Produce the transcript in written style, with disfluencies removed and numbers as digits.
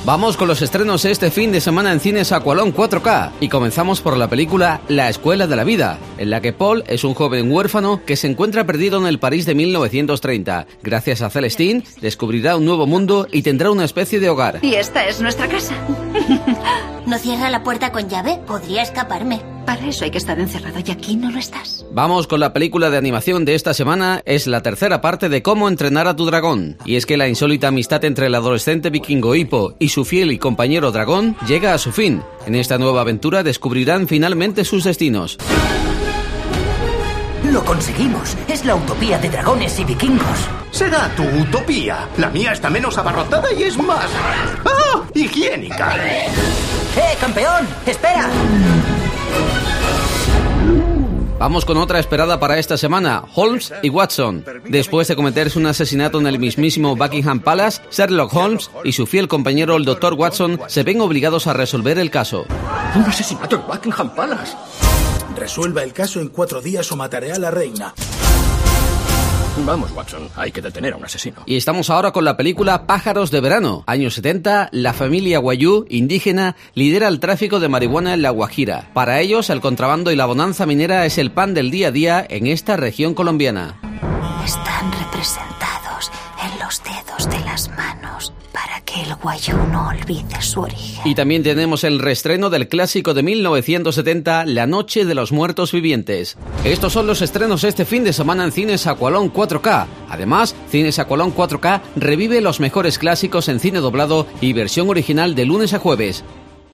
Vamos con los estrenos este fin de semana en cines Aqualón 4K y comenzamos por la película La Escuela de la Vida, en la que Paul es un joven huérfano que se encuentra perdido en el París de 1930. Gracias a Celestine, descubrirá un nuevo mundo y tendrá una especie de hogar. Y esta es nuestra casa. ¿No cierra la puerta con llave? Podría escaparme. Para eso hay que estar encerrado y aquí no lo estás. Vamos con la película de animación de esta semana. Es la tercera parte de Cómo entrenar a tu dragón. Y es que la insólita amistad entre el adolescente vikingo Hippo y su fiel y compañero dragón llega a su fin. En esta nueva aventura descubrirán finalmente sus destinos. Lo conseguimos. Es la utopía de dragones y vikingos. Será tu utopía. La mía está menos abarrotada y es más... ¡ah! ¡Higiénica! ¡Campeón! ¡Espera! Vamos con otra esperada para esta semana, Holmes y Watson. Después de cometerse un asesinato en el mismísimo Buckingham Palace, Sherlock Holmes y su fiel compañero el Dr. Watson se ven obligados a resolver el caso. ¡Un asesinato en Buckingham Palace! Resuelva el caso en 4 días o mataré a la reina. Vamos, Watson, hay que detener a un asesino. Y estamos ahora con la película Pájaros de Verano. Años 70, la familia Wayuu, indígena, lidera el tráfico de marihuana en La Guajira. Para ellos, el contrabando y la bonanza minera es el pan del día a día en esta región colombiana. Están representados en los dedos de las manos para que el Wayuu no olvide su origen. Y también tenemos el reestreno del clásico de 1970, La Noche de los Muertos Vivientes. Estos son los estrenos este fin de semana en Cines Aqualón 4K. Además, Cines Aqualón 4K revive los mejores clásicos en cine doblado y versión original de lunes a jueves.